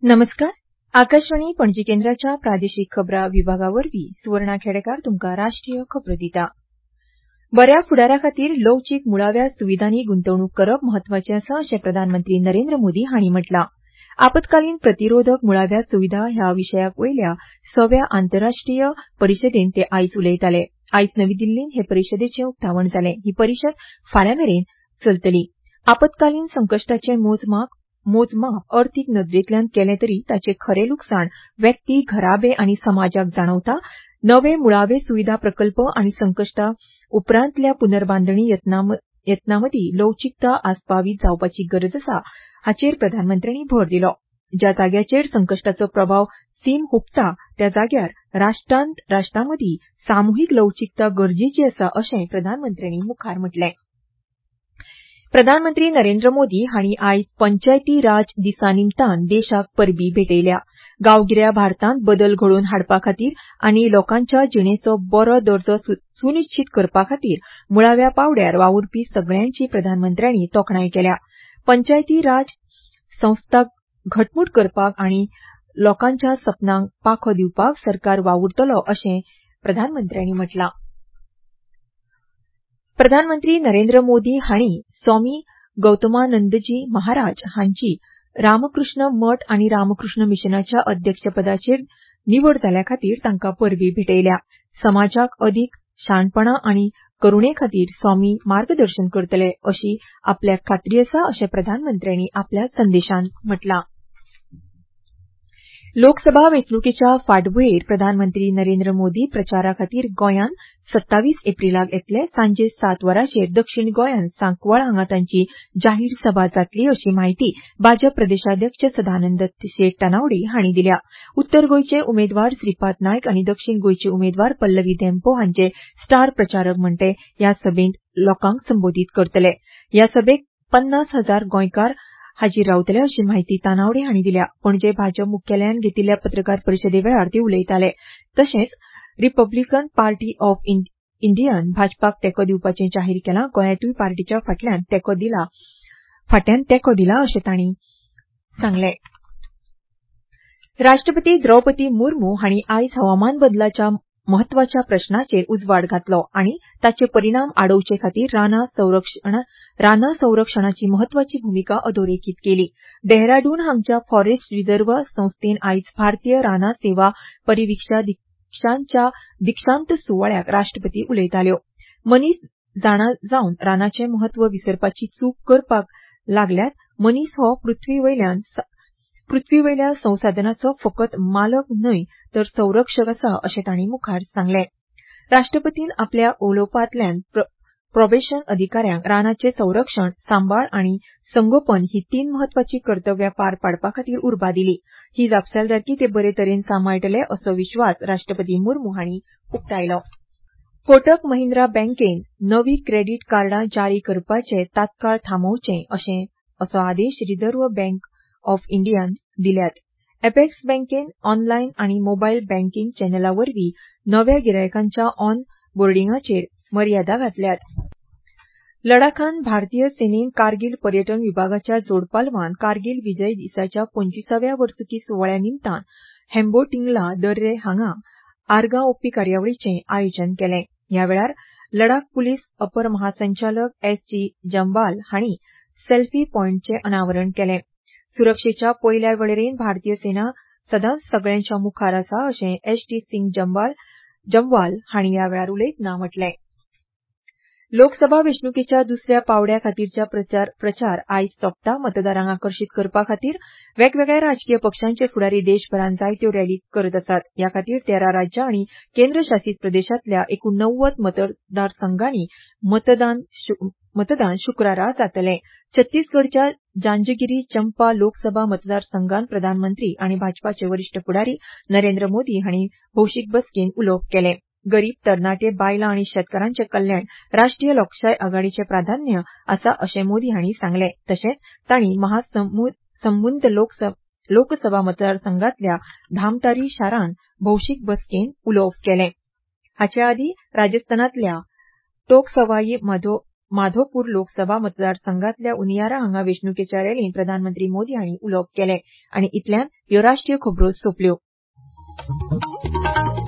नमस्कार. आकाशवाणी पणजी केंद्राच्या प्रादेशीक खबरां विभागावरवीं सुवर्णा खेडेकार तुमकां राष्ट्रीय खबरो दिता. बऱ्या फुडारा खातीर लवचीक मुळाव्या सुविधांनी गुंतवणूक करप म्हत्वाचें आसा अशें प्रधानमंत्री नरेंद्र मोदी हांणी म्हटलां. आपतकालीन प्रतिरोधक मुळाव्या सुविधा ह्या विशयाक वयल्या 6व्या आंतरराष्ट्रीय परिशदेंत ते आयज उलयताले. आयज नवी दिल्लींत हे परिशदेचें उक्तावण जालें. ही परिशद फाल्यां मेरेन चलतली. आपतकालीन संकश्टाचें मोजमाप अर्थीक नदरेंतल्यान केलें तरी ताचें खरें लुकसाण व्यक्ती, घराबे आनी समाजाक जाणवता. नवे मुळावे सुविधा प्रकल्प आनी संकश्टा उपरांतल्या पुनर्बांदणी यत्नांमदीं लवचीकता आस्पावीत जावपाची गरज आसा हाचेर प्रधानमंत्र्यांनी भर दिलो. ज्या जाग्याचेर संकश्टाचो प्रभाव सीम हुंपता त्या जाग्यार राष्ट्रांमदीं सामुहीक लवचीकता गरजेची आसा अशें प्रधानमंत्र्यांनी मुखार म्हटलें. प्रधानमंत्री नरेंद्र मोदी हांणी आयज पंचायती राज दिसा निमतान देशाक परबीं भेटयल्या. गांवगिऱ्या भारतांत बदल घडोवन हाडपा खातीर आनी लोकांच्या जिणेचो बरो दर्जो सुनिश्चित करपा खातीर मुळाव्या पांवड्यार वावुरपी सगळ्यांची प्रधानमंत्र्यांनी तोखणाय केल्या. पंचायती राज संस्था घटमूट करपाक आनी लोकांच्या सपनांक पाखो दिवपाक सरकार वावुरतलो अशें प्रधानमंत्र्यांनी म्हटलां. प्रधानमंत्री नरेंद्र मोदी हांणी स्वामी गौतमानंदजी महाराज हांची रामकृष्ण मठ आनी रामकृष्ण मिशनाच्या अध्यक्षपदाचेर निवड जाल्ल्या खातीर तांकां परबीं भेटयल्या. समाजाक अदीक शाणपणां आनी करुणे खातीर स्वामी मार्गदर्शन करतले अशी आपल्याक खात्री आसा अशें प्रधानमंत्र्यांनी आपल्या संदेशांत म्हटलां. लोकसभा वेंचणुकेच्या फाटभुंयेर प्रधानमंत्री नरेंद्र मोदी प्रचारा खातीर गोंयांत 27 एप्रिलाक येतले. सांजे 7 वरांचेर दक्षिण गोंयांत सांकवाळ हांगा तांची जाहीर सभा जातली अशी माहिती भाजप प्रदेशाध्यक्ष सदानंद शेट तानावडे हांणी दिल्या. उत्तर गोंयचे उमेदवार श्रीपाद नायक आनी दक्षिण गोंयचे उमेदवार पल्लवी धेंपो हांचे स्टार प्रचारक म्हणटे ह्या सभेंत लोकांक संबोधीत करतले. ह्या सभेक 50,000 गोंयकार हाजीर रावतले अशी माहिती तानावडे हांणी दिल्या. पणजे भाजप मुख्यालयान घेतिल्ल्या पत्रकार परिशदे वेळार ते उलयताले. तशेंच रिपब्लिकन पार्टी ऑफ इंडियान भाजपाक तेंको दिवपाचें जाहीर केलां. गोंयांतूय पार्टीच्या फाटल्यान तेंको दिला अशें तांणी सांगलें. राष्ट्रपती द्रौपदी मुर्मू हांणी आयज हवामान बदलाच्या म्हत्वाच्या प्रस्नाचेर उजवाड घातलो आनी ताचे परिणाम आडोवचे खातीर रानां संरक्षणाची म्हत्वाची भुमिका अधोरेखीत केली. डेहराडून हांगच्या फॉरेस्ट रिझर्व्ह संस्थेन आयज भारतीय रानां सेवा परिविक्षाच्या दीक्षांत सुवाळ्याक राष्ट्रपती उलयताल्यो. मनीस जाणा जावन रानाचें म्हत्व विसरपाची चूक करपाक लागल्यात. मनीस हो पृथ्वी वयल्या संसाधनांचो फकत मालक न्हय तर संरक्षक आसा अशें तांणी मुखार सांगलें. राष्ट्रपतीन आपल्या उलोवपांतल्यान प्रोबेशन अधिकाऱ्यांक रानाचें संरक्षण, सांबाळ आनी संगोपन ही 3 म्हत्वाची कर्तव्यां पार पाडपा खातीर उर्बा दिली. ही जापसालदारकी ते बरे तरेन सांबाळटले असो विश्वास राष्ट्रपती मुर्मू हांणी उक्तायलो. कोटक महिंद्रा बँकेन नवीं क्रेडीट कार्डां जारी करपाचें तात्काळ थांबोवचें असो आदेश रिझर्व्ह बँक ऑफ इंडियान दिल्यात. एपेक्स बँकेन ऑनलायन आनी मोबायल बँकिंग चॅनलां वरवीं नव्या गिरायकांच्या ऑन बोर्डिंगाचेर मर्यादा घातल्यात. लडाखांत भारतीय सेनेन कारगील पर्यटन विभागाच्या जोडपालवान कारगील विजय दिसाच्या 25व्या वर्सुकी सुवाळ्या निमतान हेम्बोटिंगला दर्रे हांगा आर्गां ओंपपी कार्यावळीचें आयोजन केलें. ह्या वेळार लडाख पुलीस अपर महासंचालक एस.जी. जंबाल हांणी सेल्फी पॉयंटचें अनावरण केलें. सुरक्षेच्या पयल्या वळेरेंत भारतीय सेना सदांच सगळ्यांच्या मुखार आसा अशें एस.टी. सिंग जमवाल हांणी ह्या वेळार उलयतना म्हटलें. लोकसभा वेंचणुकेच्या दुसऱ्या पांवड्या खातीरच्या प्रचार आयज सोंपता. मतदारांक आकर्शीत करपा खातीर वेगवेगळ्या राजकीय पक्षांचे फुडारी देशभरांत जायत्यो रॅली करत आसात. ह्या खातीर 13 राज्यां आनी केंद्रशासीत प्रदेशांतल्या एकूण 90 मतदारसंघांनी मतदान शुक्रारा जातलें. छत्तीसगडच्या जांजगिरी चंपा लोकसभा मतदारसंघात प्रधानमंत्री आनी भाजपाचे वरिष्ठ फुडारी नरेंद्र मोदी हांणी भौशीक बसकेन उलोवप केलें. गरीब, तरणाटे, बायलां आनी शेतकारांचें कल्याण राष्ट्रीय लोकशाय आघाडीचें प्राधान्य आसा अशें मोदी हांणी सांगलें. तशेंच तांणी महासमुंद लोकसभा मतदारसंघातल्या धामतारी शारांत भौशीक बसकेन उलोवप केलें. हाचे आदीं राजस्थानांतल्या टोंक सवाई माधवपूर लोकसभा मतदारसंघातल्या उनियारा हांगा वेंचणुकेच्या रॅलींत प्रधानमंत्री मोदी हांणी उलोवप केलें आनी इतल्यान ह्यो राष्ट्रीय खबरो सोंपल्यो.